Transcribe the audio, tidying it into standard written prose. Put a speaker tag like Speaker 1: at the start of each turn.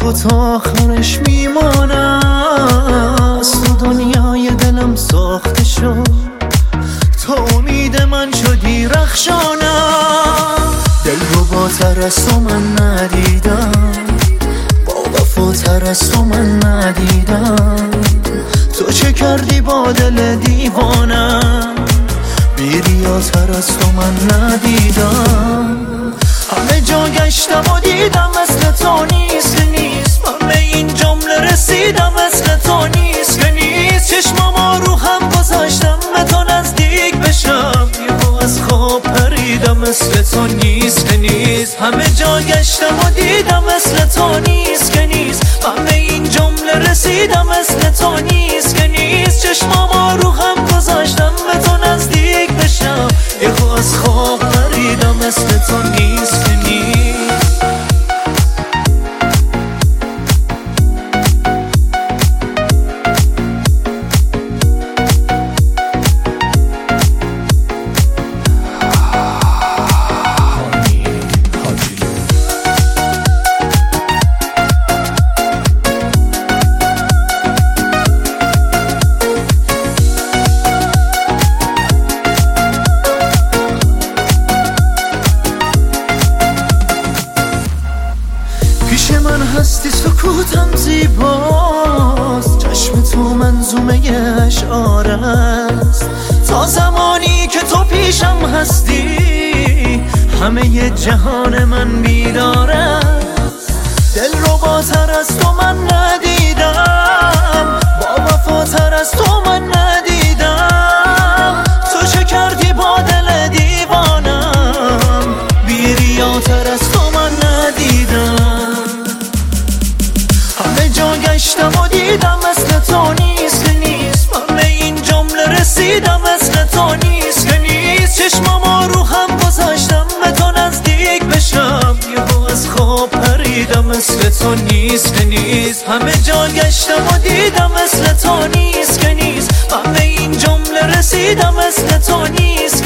Speaker 1: تو تا آخرش میمانم. از تو دنیای دلم ساخته شد، تو امید من شدی رخشانم. دل رو با تر از تو من ندیدم، با وفاتر از تو من ندیدم. تو چه کردی با دل دیوانم، بیریاتر از تو من ندیدم. همه جا گشتم و دیدم مثل تو نیست که نیست، همه این جمله رسیدم مثل تو نیست که نیست. چشمام رو هم گذاشتم به تو نزدیک بشم، یهو از خواب پریدم مثل تو نیست که نیست. همه جا گشتم و دیدم مثل تو نیست که نیست، همه این جمله رسیدم مثل تو نیست که نیست. چشمام رو هم گذاشتم به تو نزدیک بشم، یهو از خواب پریدم مثل تو نیست که نیست. پیش من هستی سکوتم زیباست، چشم تو منظومه اشعار است. تا زمانی که تو پیشم هستی همه جهان من بیدار است. دل رو با تر از تو من ندیدم، با وفاتر از تو من ندیدم. تو چه کردی با دل دیوانم، بیریاتر از تو من ندیدم. همه جا گشتم و دیدم مثل تو نیست که نیست، همه این جمله رسیدم مثل تو نیست که نیست. چشمام رو هم گذاشتم به تو نزدیک بشم، یهو از خواب پریدم مثل تو نیست که نیست. همه جا گشتم و دیدم مثل تو نیست که نیست، همه این جمله رسیدم مثل تو نیست